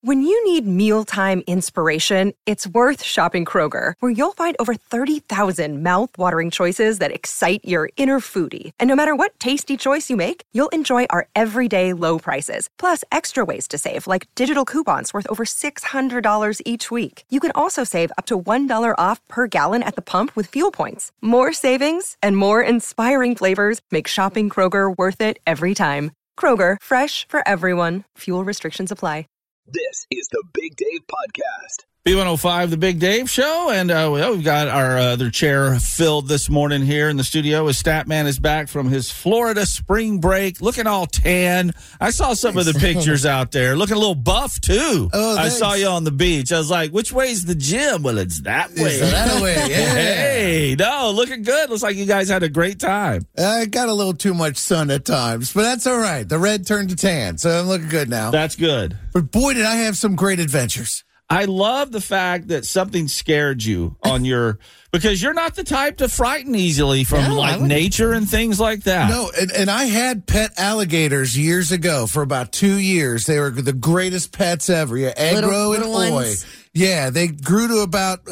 When you need mealtime inspiration, it's worth shopping Kroger, where you'll find over 30,000 mouth-watering choices that excite your inner foodie. And no matter what tasty choice you make, you'll enjoy our everyday low prices, plus extra ways to save, like digital coupons worth over $600 each week. You can also save up to $1 off per gallon at the pump with fuel points. More savings and more inspiring flavors make shopping Kroger worth it every time. Kroger, fresh for everyone. Fuel restrictions apply. This is the Big Dave Podcast. B105, the Big Dave Show, and we've got our other chair filled this morning here in the studio. As Statman is back from his Florida spring break, looking all tan. I saw some of the pictures out there, looking a little buff, too. Oh, I saw you on the beach. I was like, which way's the gym? Well, it's that way. It's that way, yeah. Hey, no, looking good. Looks like you guys had a great time. I got a little too much sun at times, but that's all right. The red turned to tan, so I'm looking good now. That's good. But boy, did I have some great adventures. I love the fact that something scared you on your because you're not the type to frighten easily from nature and things like that. No, and I had pet alligators years ago for about 2 years. They were the greatest pets ever. Yeah, Agro and Oi. Yeah, they grew to about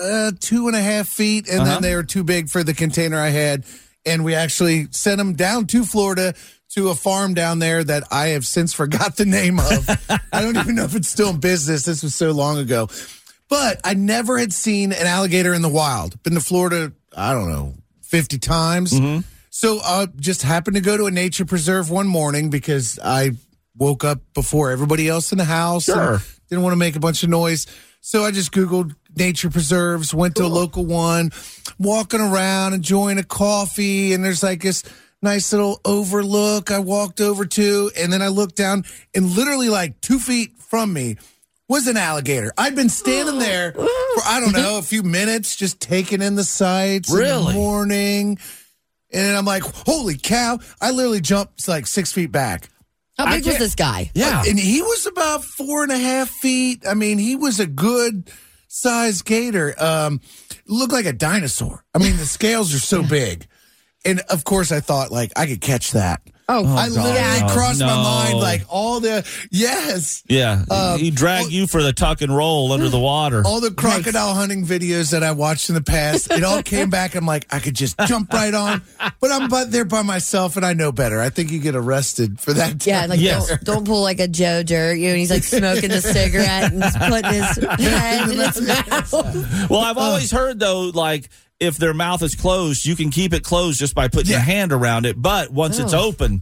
2.5 feet, and then they were too big for the container I had. And we actually sent them down to Florida to a farm down there that I have since forgot the name of. I don't even know if it's still in business. This was so long ago. But I never had seen an alligator in the wild. Been to Florida, I don't know, 50 times. Mm-hmm. So I just happened to go to a nature preserve one morning because I woke up before everybody else in the house. Sure. And didn't want to make a bunch of noise. So I just Googled nature preserves, went to a local one, walking around, enjoying a coffee, and there's like this nice little overlook I walked over to, and then I looked down, and literally like 2 feet from me was an alligator. I'd been standing there for, I don't know, a few minutes, just taking in the sights in the morning, and I'm like, holy cow. I literally jumped like 6 feet back. How big was this guy? Yeah. And he was about 4.5 feet. I mean, he was a good sized gator. Looked like a dinosaur. I mean, the scales are so big. And, of course, I thought, like, I could catch that. I literally crossed my mind, like, all the, yes. Yeah, he dragged you for the tuck and roll under the water. All the crocodile hunting videos that I watched in the past, it all came back. I'm like, I could just jump right on. But I'm there by myself, and I know better. I think you get arrested for that. Yeah, like, don't pull like a Joe Dirt. You know, he's, like, smoking the cigarette and putting his head in his mouth. Well, I've always heard, though, like, if their mouth is closed, you can keep it closed just by putting your hand around it. But once it's open,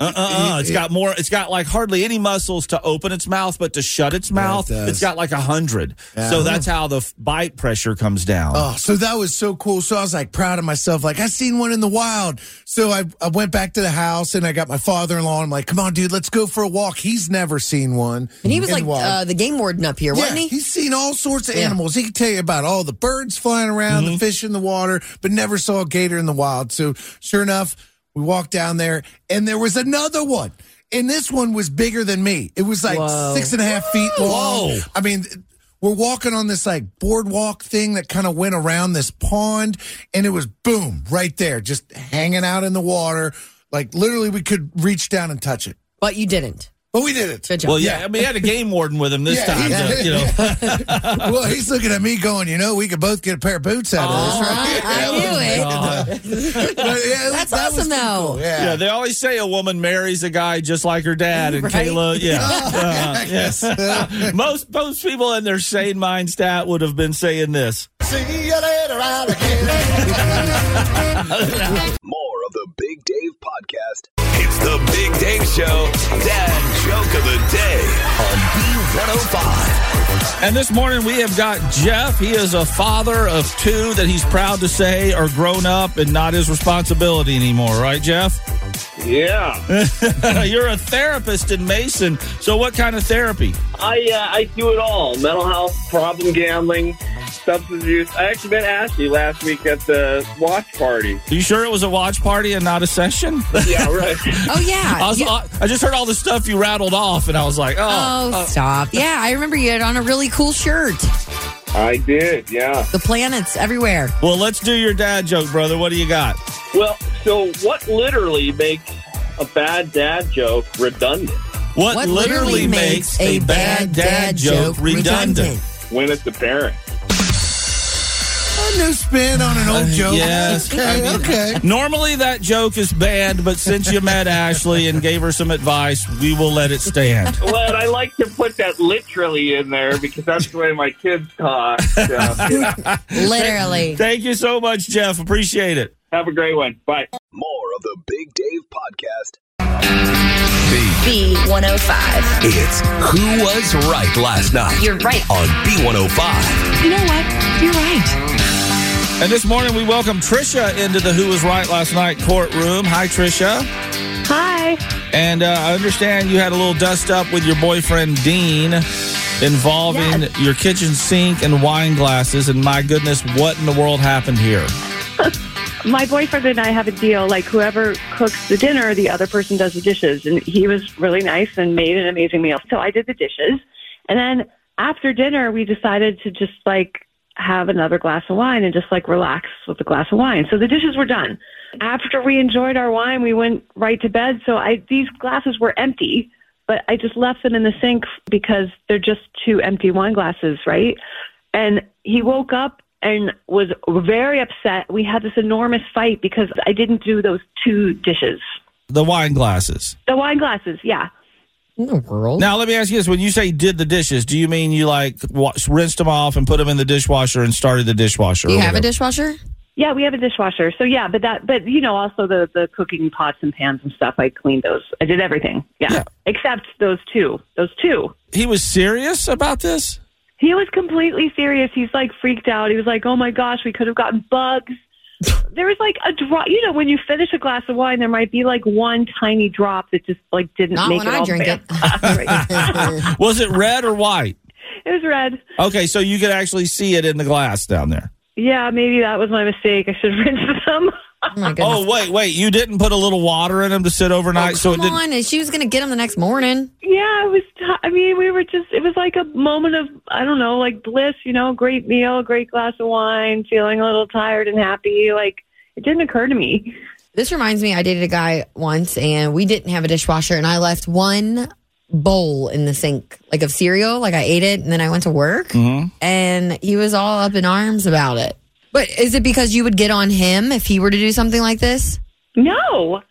it's got more. It's got like hardly any muscles to open its mouth, but to shut its mouth, it's got like 100. Yeah. So that's how the bite pressure comes down. Oh, so that was so cool. So I was like proud of myself. Like I seen one in the wild. So I went back to the house and I got my father-in-law. I'm like, come on, dude, let's go for a walk. He's never seen one. And he was like the game warden up here, wasn't he? He's seen all sorts of animals. He can tell you about all the birds flying around, the fish in the water, but never saw a gator in the wild. So sure enough, we walked down there, and there was another one. And this one was bigger than me. It was like 6.5 feet long. Whoa. I mean, we're walking on this like boardwalk thing that kind of went around this pond, and it was boom, right there, just hanging out in the water. Like literally we could reach down and touch it. But you didn't. But we did it. Good job. Well, I mean, he had a game warden with him this time. Well, he's looking at me going, we could both get a pair of boots out of this, right? I knew it. That's awesome, though. Cool. Yeah, they always say a woman marries a guy just like her dad, and Kayla, yes. Most people in their sane mind stat would have been saying this. See you later, alligator. More of the Big Dave Podcast. It's the Big Dave Show, Dad Joke of the Day on B105. And this morning we have got Jeff. He is a father of 2 that he's proud to say are grown up and not his responsibility anymore. Right, Jeff? Yeah. You're a therapist in Mason. So what kind of therapy? I do it all. Mental health, problem gambling, substance abuse. I actually met Ashley last week at the watch party. Are you sure it was a watch party and not a session? Yeah, right. Oh, yeah. I just heard all the stuff you rattled off, and I was like, stop. Yeah, I remember you had on a really cool shirt. I did, yeah. The planets everywhere. Well, let's do your dad joke, brother. What do you got? Well, so what literally makes a bad dad joke redundant? What literally makes a bad dad joke redundant? When it's apparent. New spin on an old joke. Yes. Okay. Normally that joke is banned, but since you met Ashley and gave her some advice, we will let it stand. Well, I like to put that literally in there because that's the way my kids talk. So, yeah. Literally. Thank you so much, Jeff. Appreciate it. Have a great one. Bye. More of the Big Dave Podcast. B105. It's Who Was Right Last Night. You're right. On B105. You know what? You're right. And this morning we welcome Trisha into the Who Was Right Last Night courtroom. Hi, Trisha. Hi. And I understand you had a little dust up with your boyfriend, Dean, involving your kitchen sink and wine glasses. And my goodness, what in the world happened here? My boyfriend and I have a deal, like whoever cooks the dinner, the other person does the dishes. And he was really nice and made an amazing meal. So I did the dishes. And then after dinner, we decided to just have another glass of wine and just relax with a glass of wine. So the dishes were done. After we enjoyed our wine, we went right to bed. So these glasses were empty, but I just left them in the sink because they're just two empty wine glasses, right? And he woke up and was very upset. We had this enormous fight because I didn't do those two dishes. The wine glasses. The wine glasses, yeah. In the world. Now, let me ask you this. When you say did the dishes, do you mean you rinsed them off and put them in the dishwasher and started the dishwasher? Do you have a dishwasher? Yeah, we have a dishwasher. So yeah, but also the cooking pots and pans and stuff, I cleaned those. I did everything. Yeah. Except those two. He was serious about this? He was completely serious. He's freaked out. He was like, oh my gosh, we could have gotten bugs. There was a drop. When you finish a glass of wine, there might be one tiny drop that just didn't Not make when it I all drink bad. it. Was it red or white? It was red. Okay, so you could actually see it in the glass down there. Yeah, maybe that was my mistake. I should have rinsed them. Oh, my goodness. Oh, wait. You didn't put a little water in them to sit overnight? Come on. And she was going to get them the next morning. Yeah, it was. We were just. It was a moment of bliss. Great meal, great glass of wine, feeling a little tired and happy. It didn't occur to me. This reminds me, I dated a guy once, and we didn't have a dishwasher, and I left one bowl in the sink, of cereal. I ate it, and then I went to work, and he was all up in arms about it. But is it because you would get on him if he were to do something like this? No.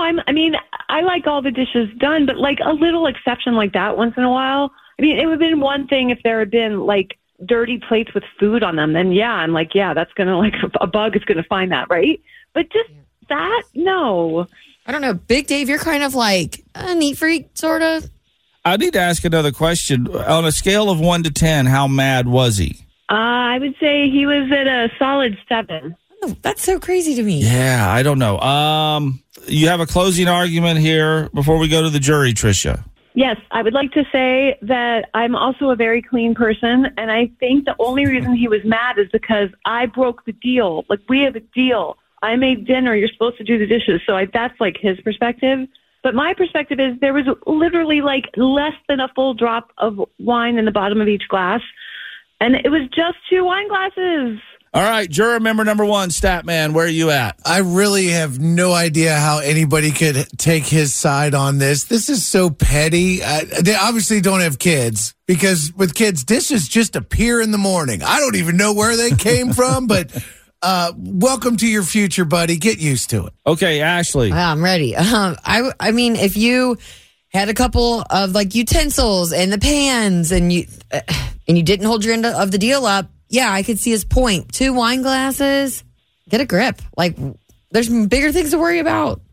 I like all the dishes done, but a little exception like that once in a while. It would have been one thing if there had been dirty plates with food on them. Then I'm that's gonna a bug is gonna find that, right? But just that, no. I don't know, Big Dave. You're kind of a neat freak, sort of. I need to ask another question. On a scale of 1 to 10, how mad was he? I would say he was at a solid 7. Oh, that's so crazy to me. Yeah, I don't know. You have a closing argument here before we go to the jury, Trisha. Yes, I would like to say that I'm also a very clean person, and I think the only reason he was mad is because I broke the deal. We have a deal. I made dinner. You're supposed to do the dishes. So that's his perspective. But my perspective is there was literally less than a full drop of wine in the bottom of each glass. And it was just 2 wine glasses. All right, juror member number 1, Statman, where are you at? I really have no idea how anybody could take his side on this. This is so petty. They obviously don't have kids because with kids, dishes just appear in the morning. I don't even know where they came from, but welcome to your future, buddy. Get used to it. Okay, Ashley. I'm ready. I mean, if you had a couple of utensils and the pans and you didn't hold your end of the deal up, yeah, I could see his point. 2 wine glasses, get a grip. There's bigger things to worry about.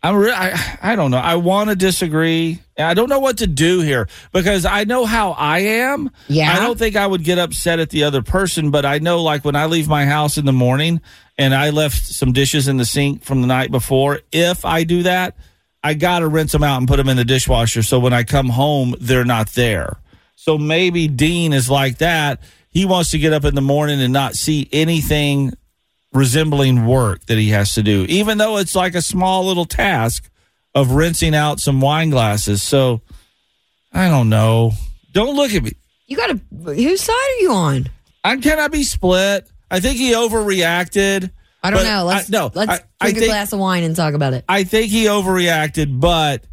I don't know. I want to disagree. I don't know what to do here because I know how I am. Yeah. I don't think I would get upset at the other person, but I know when I leave my house in the morning and I left some dishes in the sink from the night before, if I do that, I got to rinse them out and put them in the dishwasher so when I come home, they're not there. So maybe Dean is like that. He wants to get up in the morning and not see anything resembling work that he has to do, even though it's a small little task of rinsing out some wine glasses. So I don't know. Don't look at me. Whose side are you on? Can I be split? I think he overreacted. I don't know. Let's drink a glass of wine and talk about it. I think he overreacted, but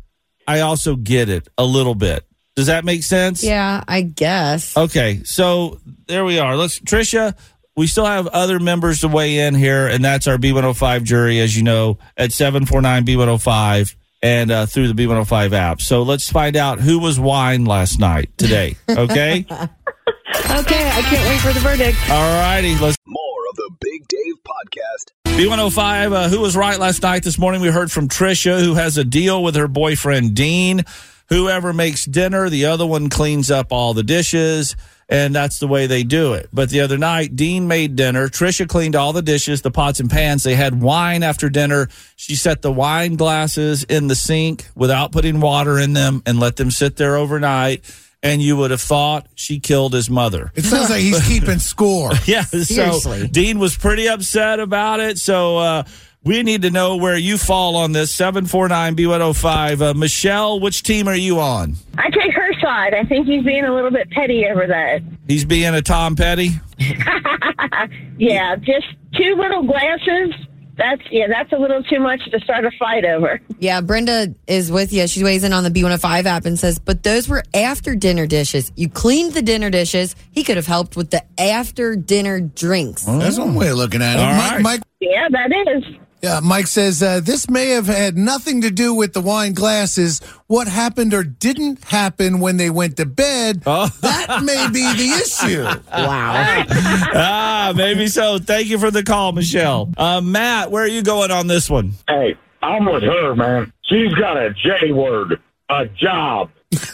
I also get it a little bit. Does that make sense? Yeah, I guess. Okay, so there we are. Tricia, we still have other members to weigh in here, and that's our B105 jury, as you know, at 749-B105 and through the B105 app. So let's find out who was wine last night today, okay? Okay, I can't wait for the verdict. All righty. More of the Big Dave Podcast. B105, who was right last night? This morning we heard from Tricia, who has a deal with her boyfriend, Dean. Whoever makes dinner, the other one cleans up all the dishes, and that's the way they do it. But the other night, Dean made dinner. Tricia cleaned all the dishes, the pots and pans. They had wine after dinner. She set the wine glasses in the sink without putting water in them and let them sit there overnight. And you would have thought she killed his mother. It sounds like he's keeping score. Yeah, Seriously. so Dean was pretty upset about it. So we need to know where you fall on this. 749-B105. Michelle, which team are you on? I take her side. I think he's being a little bit petty over that. He's being a Tom Petty? Yeah, just 2 little glasses. That's a little too much to start a fight over. Yeah, Brenda is with you. She weighs in on the B105 app and says, but those were after dinner dishes. You cleaned the dinner dishes. He could have helped with the after dinner drinks. That's one way of looking at it. All right. Mike, Yeah, that is. yeah, Mike says, this may have had nothing to do with the wine glasses. What happened or didn't happen when they went to bed, that may be the issue. Wow. Maybe so. Thank you for the call, Michelle. Matt, where are you going on this one? Hey, I'm with her, man. She's got a J word, a job.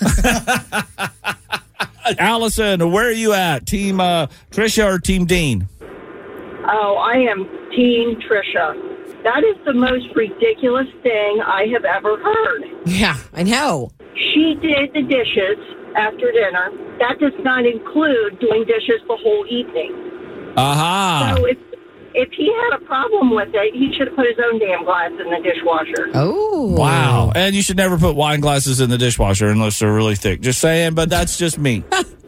Allison, where are you at? Team Tricia or Team Dean? Oh, I am Team Tricia. That is the most ridiculous thing I have ever heard. Yeah, I know. She did the dishes after dinner. That does not include doing dishes the whole evening. Aha. So if he had a problem with it, he should have put his own damn glass in the dishwasher. Oh. Wow. And you should never put wine glasses in the dishwasher unless they're really thick. Just saying, but that's just me.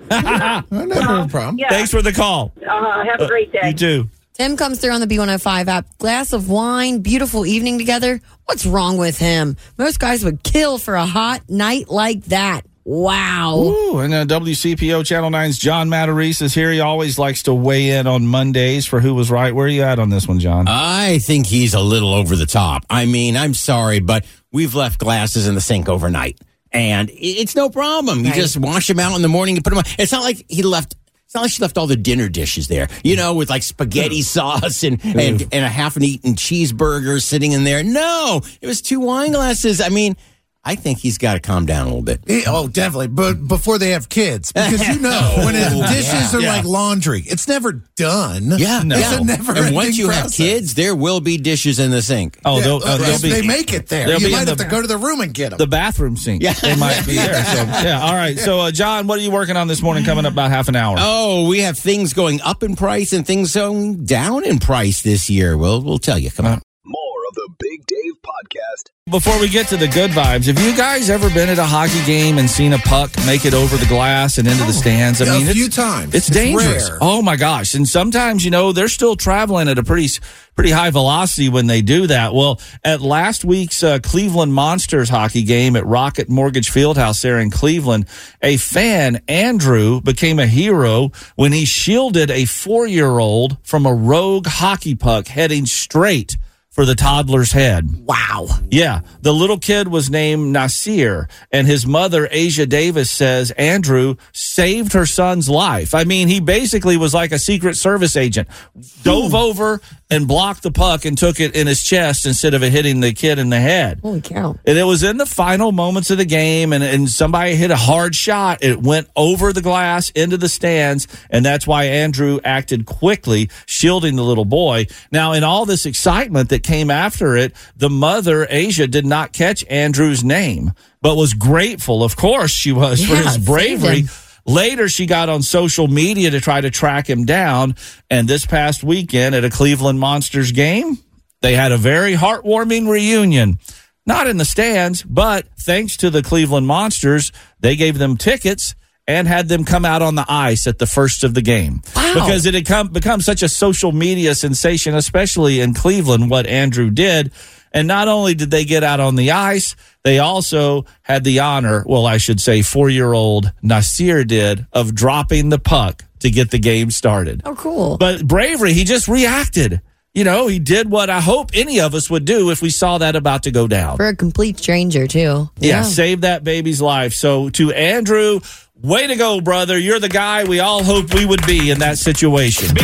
I never have a problem. Yeah. Thanks for the call. Have a great day. You too. Tim comes through on the B105 app. Glass of wine, beautiful evening together. What's wrong with him? Most guys would kill for a hot night like that. Wow. Ooh, and WCPO Channel 9's John Matarese is here. He always likes to weigh in on Mondays for who was right. Where are you at on this one, John? I think he's a little over the top. I mean, I'm sorry, but we've left glasses in the sink overnight, and it's no problem. You just wash them out in the morning and put them on. It's not like she left all the dinner dishes there, with like spaghetti sauce and a half-eaten cheeseburger sitting in there. No, it was 2 wine glasses. I mean, I think he's got to calm down a little bit. Oh, definitely. But before they have kids. Because when dishes are like laundry, it's never done. Yeah. No. It's a never-ending And once you process. have kids, there will be dishes in the sink. Oh, they make it there. You might have to go to the room and get them. The bathroom sink. Yeah. They might be there. So, yeah. All right. So, John, what are you working on this morning coming up about half an hour? Oh, we have things going up in price and things going down in price this year. We'll tell you. Come on. More of the Big Dave Podcast. Before we get to the good vibes, have you guys ever been at a hockey game and seen a puck make it over the glass and into the stands? I mean, a few times. It's dangerous. Rare. Oh my gosh. And sometimes, they're still traveling at a pretty high velocity when they do that. Well, at last week's Cleveland Monsters hockey game at Rocket Mortgage Fieldhouse there in Cleveland, a fan, Andrew, became a hero when he shielded a 4-year-old from a rogue hockey puck heading straight for the toddler's head. Wow. Yeah. The little kid was named Nasir, and his mother, Asia Davis, says Andrew saved her son's life. I mean, he basically was like a Secret Service agent, dove over and blocked the puck and took it in his chest instead of it hitting the kid in the head. Holy cow. And it was in the final moments of the game, and somebody hit a hard shot. It went over the glass into the stands, and that's why Andrew acted quickly, shielding the little boy. Now, in all this excitement that came after it, the mother, Asia, did not catch Andrew's name, but was grateful, of course she was, for his bravery. Later, she got on social media to try to track him down, and this past weekend at a Cleveland Monsters game, they had a very heartwarming reunion. Not in the stands, but thanks to the Cleveland Monsters, they gave them tickets and had them come out on the ice at the first of the game. Wow. Because it had become such a social media sensation, especially in Cleveland, what Andrew did. And not only did they get out on the ice, they also had the honor, well, I should say 4-year-old Nasir did, of dropping the puck to get the game started. Oh, cool. But bravery, he just reacted. You know, he did what I hope any of us would do if we saw that about to go down. For a complete stranger, too. Yeah, save that baby's life. So to Andrew, way to go, brother. You're the guy we all hoped we would be in that situation.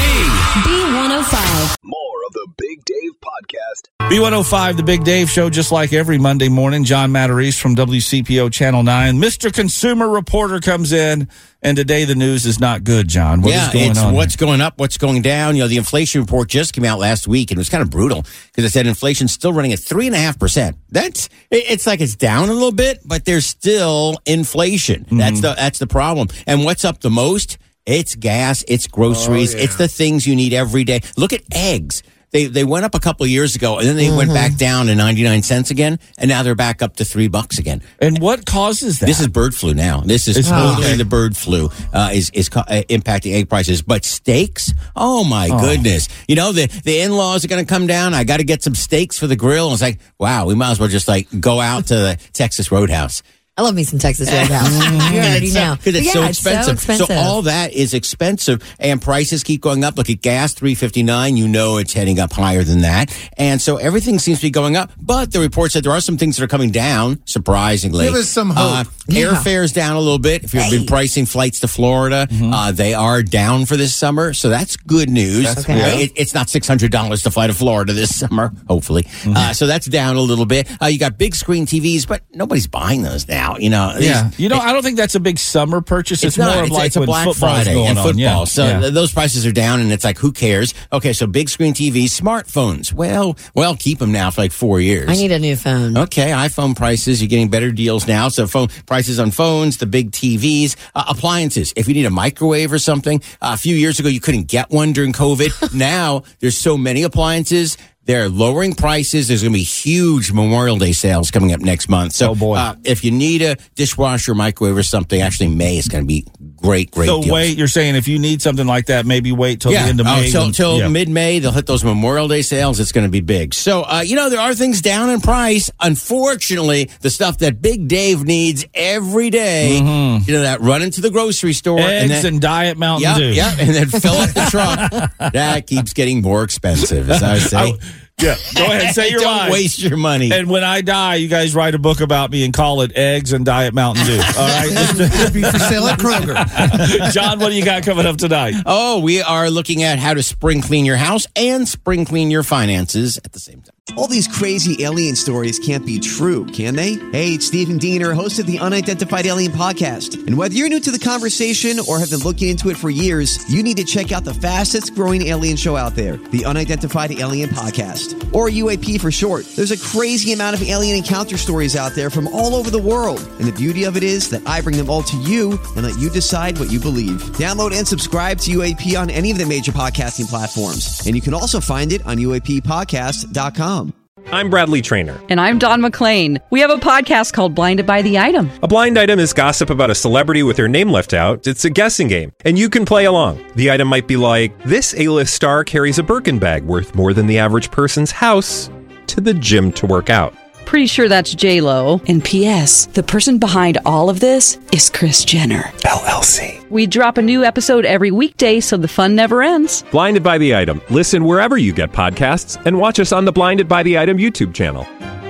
B105. More of the Big Dave Podcast. B105, the Big Dave Show, just like every Monday morning. John Matarese from WCPO Channel 9. Mr. Consumer Reporter comes in, and today the news is not good, John. What is going on? What's going up, what's going down. You know, the inflation report just came out last week, and it was kind of brutal because it said inflation's still running at 3.5%. It's like it's down a little bit, but there's still inflation. That's the problem. And what's up the most? It's gas, it's groceries, it's the things you need every day. Look at eggs. They went up a couple of years ago, and then they went back down to 99 cents again, and now they're back up to $3 again. And what causes that? This is bird flu now. This is totally the bird flu is impacting egg prices. But steaks, oh my goodness! You know the in-laws are going to come down. I got to get some steaks for the grill. And it's like, wow, we might as well just like go out to the Texas Roadhouse. I love me some Texas Roadhouse. You already know. Because it's so expensive. So all that is expensive, and prices keep going up. Look at gas, $3.59. You know it's heading up higher than that. And so everything seems to be going up. But the report said there are some things that are coming down, surprisingly. Give us some hope. Airfare's down a little bit. If you've been pricing flights to Florida, they are down for this summer. So that's good news. It's not $600 to fly to Florida this summer, hopefully. So that's down a little bit. You got big screen TVs, but nobody's buying those now. You know, I don't think that's a big summer purchase. It's more of like it's a when Black Friday going and football. On. Yeah. So those prices are down, and it's like, who cares? Okay, so big screen TVs, smartphones. Well, keep them now for like 4 years. I need a new phone. Okay, iPhone prices, you're getting better deals now. So phone prices on phones, the big TVs, appliances. If you need a microwave or something, a few years ago you couldn't get one during COVID. Now there's so many appliances. They're lowering prices. There's going to be huge Memorial Day sales coming up next month. So if you need a dishwasher, microwave, or something, actually May is going to be great So deals. wait, you're saying if you need something like that, maybe wait till the end of May. Till mid-May, they'll hit those Memorial Day sales. It's going to be big. So, there are things down in price. Unfortunately, the stuff that Big Dave needs every day, that run into the grocery store. Eggs and Diet Mountain Dew. Yeah, and then fill up the truck. That keeps getting more expensive, as I say. Yeah, go ahead, say your line. Don't waste your money. And when I die, you guys write a book about me and call it Eggs and Diet Mountain Dew. All right? It'll be for sale at Kroger. John, what do you got coming up tonight? Oh, we are looking at how to spring clean your house and spring clean your finances at the same time. All these crazy alien stories can't be true, can they? Hey, it's Stephen Diener, host of the Unidentified Alien Podcast. And whether you're new to the conversation or have been looking into it for years, you need to check out the fastest growing alien show out there, the Unidentified Alien Podcast, or UAP for short. There's a crazy amount of alien encounter stories out there from all over the world. And the beauty of it is that I bring them all to you and let you decide what you believe. Download and subscribe to UAP on any of the major podcasting platforms. And you can also find it on UAPpodcast.com. I'm Bradley Trainer. And I'm Don McClain. We have a podcast called Blinded by the Item. A blind item is gossip about a celebrity with their name left out. It's a guessing game, and you can play along. The item might be like, this A-list star carries a Birkin bag worth more than the average person's house to the gym to work out. Pretty sure that's J-Lo. And P.S. the person behind all of this is Kris Jenner, LLC. We drop a new episode every weekday so the fun never ends. Blinded by the Item. Listen wherever you get podcasts and watch us on the Blinded by the Item YouTube channel.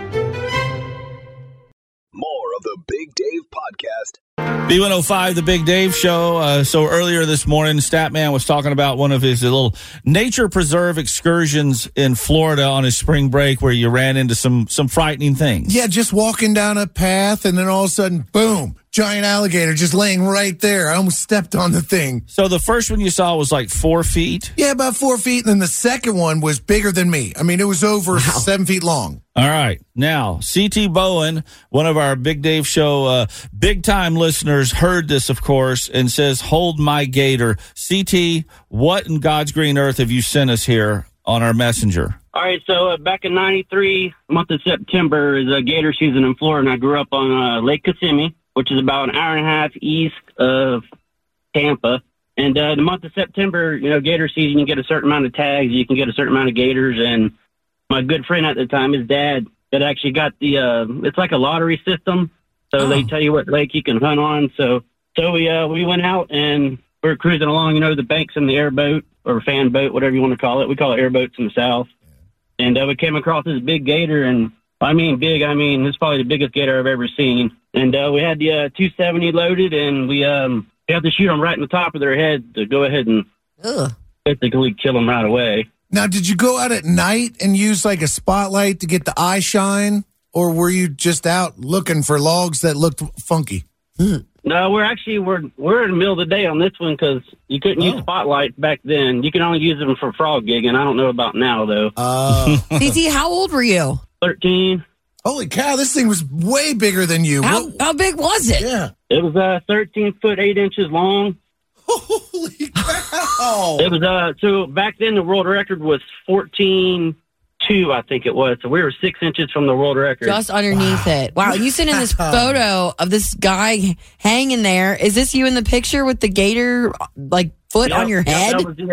More of the Big Dave Podcast. B105, the Big Dave Show. So earlier this morning, Statman was talking about one of his little nature preserve excursions in Florida on his spring break where you ran into some frightening things. Yeah, just walking down a path and then all of a sudden, boom, giant alligator just laying right there. I almost stepped on the thing. So the first one you saw was like 4 feet? Yeah, about 4 feet. And then the second one was bigger than me. I mean, it was over 7 feet long. All right. Now, C.T. Bowen, one of our Big Dave Show big-time listeners, heard this, of course, and says, hold my gator. C.T., what in God's green earth have you sent us here on our messenger? All right, so back in 93, month of September is gator season in Florida, and I grew up on Lake Kissimmee, which is about an hour and a half east of Tampa. And the month of September, gator season, you get a certain amount of tags. You can get a certain amount of gators. And my good friend at the time, his dad, had actually got it's like a lottery system. So they tell you what lake you can hunt on. So we went out and we were cruising along, the banks in the airboat or fan boat, whatever you want to call it. We call it airboats in the South. And we came across this big gator, and I mean big. I mean, it's probably the biggest gator I've ever seen. And we had the 270 loaded, and we had to shoot them right in the top of their head to go ahead and basically kill them right away. Now, did you go out at night and use like a spotlight to get the eye shine, or were you just out looking for logs that looked funky? No, we're in the middle of the day on this one because you couldn't use spotlights back then. You can only use them for frog gigging. I don't know about now, though. CT, how old were you? 13. Holy cow, this thing was way bigger than you. How big was it? Yeah. It was 13 foot 8 inches long. Holy cow. It was so back then the world record was 14.2, I think it was. So we were 6 inches from the world record. Just underneath it. Wow, you sent in this photo of this guy hanging there. Is this you in the picture with the gator foot on your head?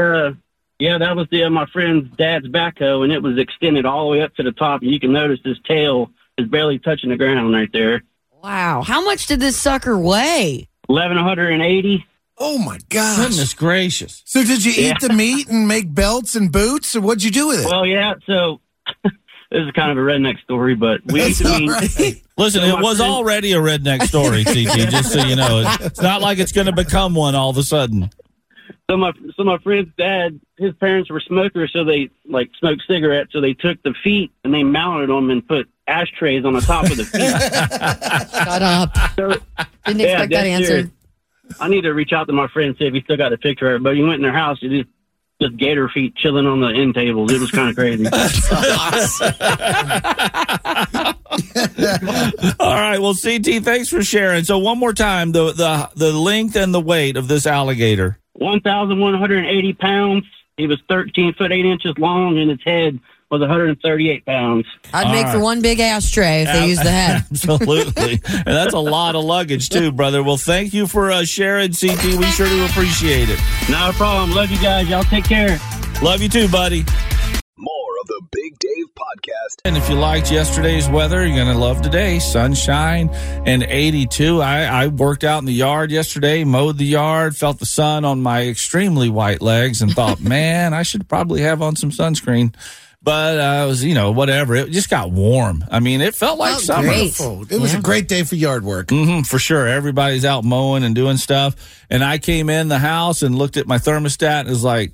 That was my friend's dad's backhoe, and it was extended all the way up to the top. And you can notice his tail is barely touching the ground right there. Wow. How much did this sucker weigh? 1,180. Oh, my gosh. Goodness gracious. So did you eat the meat and make belts and boots, or what'd you do with it? Well, yeah, so this is kind of a redneck story, but we ate the meat. Right. Listen, it was already a redneck story, CT, just so you know. It's not like it's going to become one all of a sudden. So my friend's dad, his parents were smokers, so they smoked cigarettes. So they took the feet and they mounted them and put ashtrays on the top of the feet. Shut up. So, Didn't expect that answer. Serious. I need to reach out to my friend and see if he still got the picture. But he went in their house, just gator feet chilling on the end tables. It was kind of crazy. All right. Well, CT, thanks for sharing. So one more time, the length and the weight of this alligator. 1,180 pounds. He was 13 foot 8 inches long, and his head was 138 pounds. I'd make for one big ashtray if they used the head. Absolutely. And that's a lot of luggage, too, brother. Well, thank you for sharing, CT. We sure do appreciate it. No problem. Love you guys. Y'all take care. Love you, too, buddy. More of the Big Dave Podcast. And if you liked yesterday's weather, you're going to love today. Sunshine and 82. I worked out in the yard yesterday, mowed the yard, felt the sun on my extremely white legs, and thought, man, I should probably have on some sunscreen. But I was, whatever. It just got warm. I mean, it felt like summer. Great. It was a great day for yard work. For sure. Everybody's out mowing and doing stuff. And I came in the house and looked at my thermostat and it was like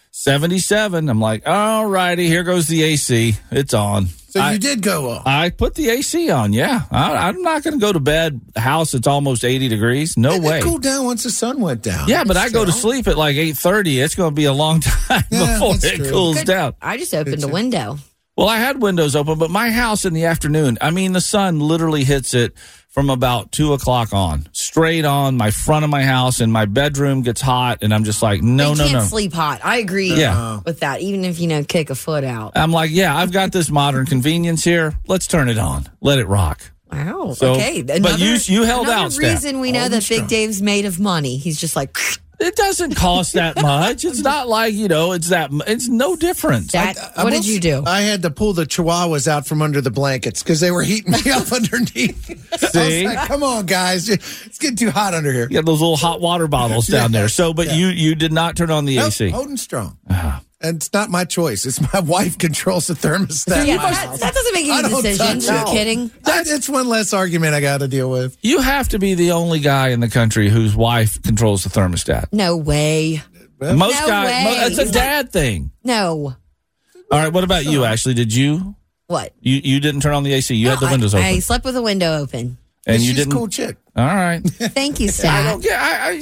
77. I'm like, all righty, here goes the AC. It's on. So you did go on. I put the AC on, yeah. I'm not going to go to bed. House, it's almost 80 degrees. No way. It cooled down once the sun went down. Yeah, but I go to sleep at like 8:30. It's going to be a long time before it cools down. I just opened a window. Well, I had windows open, but my house in the afternoon, I mean, the sun literally hits it from about 2 o'clock on, straight on my front of my house, and my bedroom gets hot, and I'm just like, no. You can't sleep hot. I agree with that, even if, kick a foot out. I'm like, I've got this modern convenience here. Let's turn it on. Let it rock. Wow. So, okay. But you held out, Another reason we know that Big Dave's made of money. He's just like... It doesn't cost that much. It's not like, it's no difference. What did you do? I had to pull the chihuahuas out from under the blankets because they were heating me up underneath. See? I was like, come on, guys. It's getting too hot under here. You got those little hot water bottles down there. So, but you did not turn on the AC. Holding strong. And it's not my choice. It's my wife controls the thermostat. Yeah, that doesn't make any decisions. You're kidding. It's one less argument I got to deal with. You have to be the only guy in the country whose wife controls the thermostat. No way. Most guys, it's a dad thing. No. All right, what about you, Ashley? Did you? What? You didn't turn on the AC. You had the windows open. I slept with the window open. And she's you didn't. A cool chick. All right. Thank you, Stat. I don't get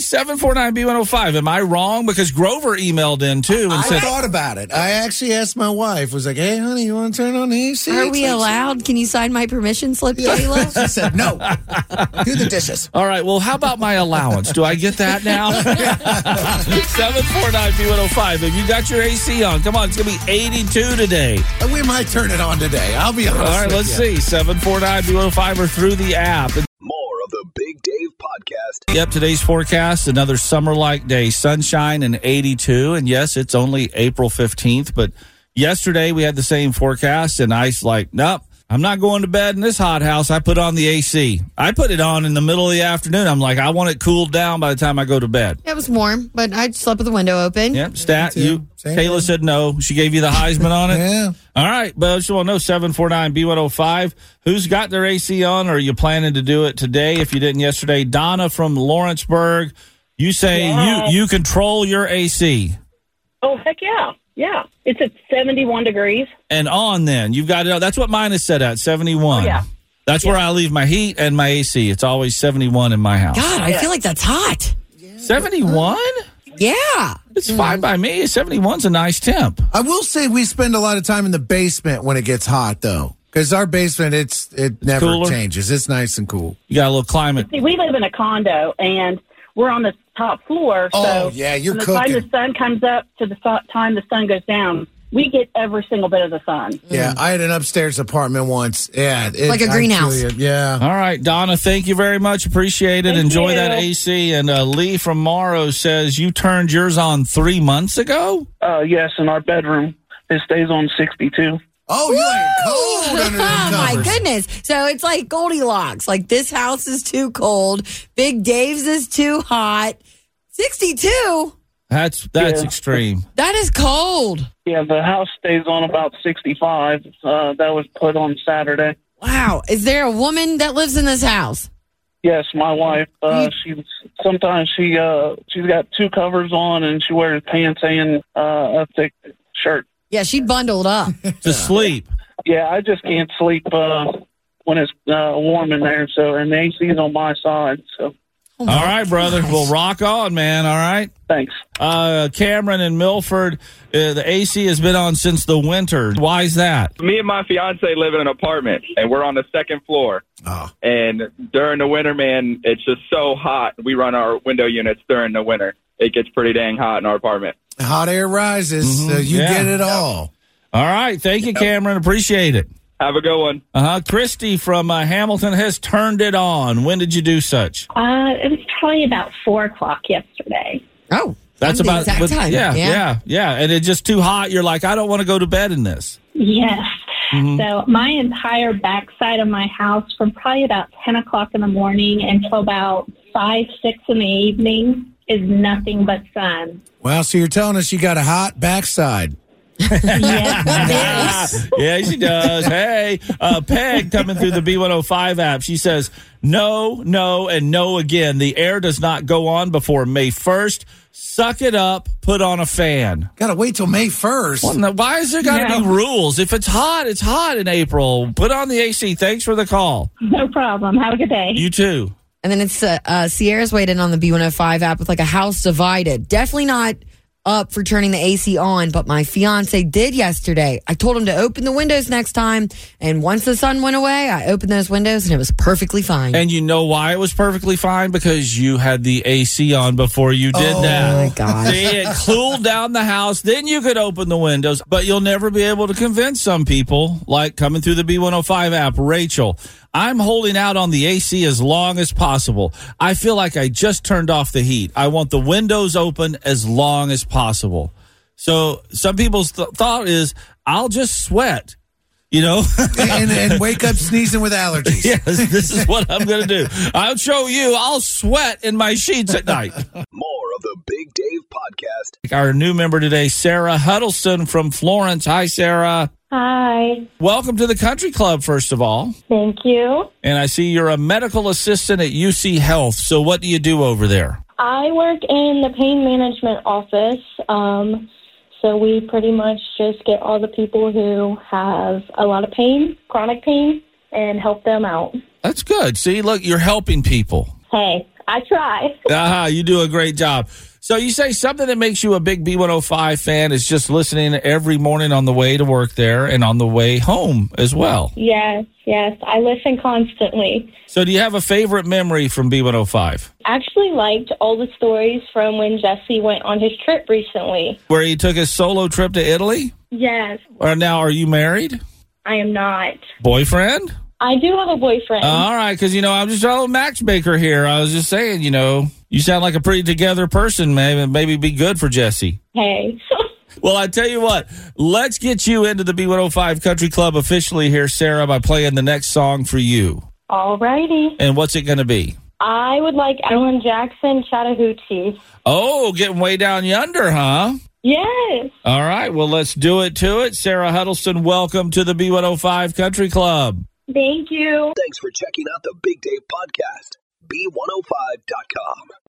749B105. Am I wrong? Because Grover emailed in too and said. I thought about it. I actually asked my wife. Was like, hey, honey, you want to turn on the AC? Are we allowed? Can you sign my permission slip, Kayla? She said no. Do the dishes. All right. Well, how about my allowance? Do I get that now? 749B105. Have you got your AC on? Come on. It's going to be 82 today. We might turn it on today. I'll be honest. All right. Let's see. 749B105 or through the app. More of the Big Dave Podcast Yep, today's forecast, another summer-like day, sunshine and 82. And yes, it's only April 15th, but yesterday we had the same forecast, and I was like, nope, I'm not going to bed in this hot house. I put on the AC. I put it on in the middle of the afternoon. I'm like, I want it cooled down by the time I go to bed. It was warm, but I slept with the window open. Yep, Kayla said no. She gave you the Heisman on it? Yeah. All right, but I just want to know, 749-B105, who's got their AC on, or are you planning to do it today if you didn't yesterday? Donna from Lawrenceburg, you say you control your AC. Oh, heck yeah. Yeah. It's at 71 degrees. And on then. You've got it. That's what mine is set at, 71. Oh, yeah. That's where I leave my heat and my AC. It's always 71 in my house. God, I feel like that's hot. 71? Yeah. It's fine by me. 71's a nice temp. I will say we spend a lot of time in the basement when it gets hot, though. Because our basement, it never cooler? changes. It's nice and cool. You got a little climate. See, we live in a condo, and we're on the top floor. So yeah, you're from the time cooking. the sun comes up to the time the sun goes down, we get every single bit of the sun. Yeah, I had an upstairs apartment once. Yeah. Like a greenhouse. Yeah. All right, Donna, thank you very much. Appreciate it. Thank Enjoy you. that AC. And Lee from Morrow says you turned yours on 3 months ago? Yes, in our bedroom. It stays on 62. Oh, you're like cold under them Oh, my covers. goodness. So it's like Goldilocks. Like, this house is too cold. Big Dave's is too hot. 62? That's extreme. That is cold. Yeah, the house stays on about 65. That was put on Saturday. Wow. Is there a woman that lives in this house? Yes, my wife. Sometimes she's got two covers on, and she wears pants and a thick shirt. Yeah, she bundled up. To sleep. Yeah, I just can't sleep when it's warm in there. So, and the AC's on my side. So. All right, brother. Well, rock on, man. All right. Thanks. Cameron in Milford, the AC has been on since the winter. Why is that? Me and my fiance live in an apartment, and we're on the second floor. Oh. And during the winter, man, it's just so hot. We run our window units during the winter. It gets pretty dang hot in our apartment. Hot air rises, so you get it all. All right. Thank you, Cameron. Appreciate it. Have a good one. Christy from Hamilton has turned it on. When did you do such? It was probably about 4 o'clock yesterday. Oh, that's the about exact time. Yeah. And it's just too hot. You're like, I don't want to go to bed in this. Yes. Mm-hmm. So my entire backside of my house from probably about 10 o'clock in the morning until about 5, 6 in the evening is nothing but sun. Well, so you're telling us you got a hot backside. Yes, Yeah, she does. Hey, Peg coming through the B105 app. She says, no, and no again. The air does not go on before May 1st. Suck it up. Put on a fan. Got to wait till May 1st. Well, now, why is there got to be rules? If it's hot in April. Put on the AC. Thanks for the call. no problem. Have a good day. You too. And then it's Sierra's waiting on the B105 app with like a house divided. Definitely not up for turning the AC on, but my fiance did yesterday. I told him to open the windows next time, and once the sun went away, I opened those windows, and it was perfectly fine. And you know why it was perfectly fine? Because you had the AC on before you did that. Oh, my gosh. See, it cooled down the house. Then you could open the windows, but you'll never be able to convince some people, like coming through the B105 app, Rachel. I'm holding out on the AC as long as possible. I feel like I just turned off the heat. I want the windows open as long as possible. So some people's thought is, I'll just sweat, and wake up sneezing with allergies. Yes, this is what I'm going to do. I'll show you. I'll sweat in my sheets at night. More of the Big Dave Podcast. Our new member today, Sarah Huddleston from Florence. Hi, Sarah. Hi. Welcome to the Country Club, first of all. Thank you. And I see you're a medical assistant at UC Health. So what do you do over there? I work in the pain management office. So we pretty much just get all the people who have a lot of pain, chronic pain, and help them out. That's good. See, look, you're helping people. Hey, I try. You do a great job. So you say something that makes you a big B105 fan is just listening every morning on the way to work there and on the way home as well. Yes. I listen constantly. So do you have a favorite memory from B105? Actually liked all the stories from when Jesse went on his trip recently. Where he took his solo trip to Italy? Yes. Or now, are you married? I am not. Boyfriend? I do have a boyfriend. All right, because, I'm just a matchmaker here. I was just saying, you sound like a pretty together person, maybe be good for Jesse. Hey. Well, I tell you what, let's get you into the B105 Country Club officially here, Sarah, by playing the next song for you. All righty. And what's it going to be? I would like Alan Jackson, Chattahoochee. Oh, getting way down yonder, huh? Yes. All right, well, let's do it to it. Sarah Huddleston, welcome to the B105 Country Club. Thank you. Thanks for checking out the Big Dave Podcast, B105.com.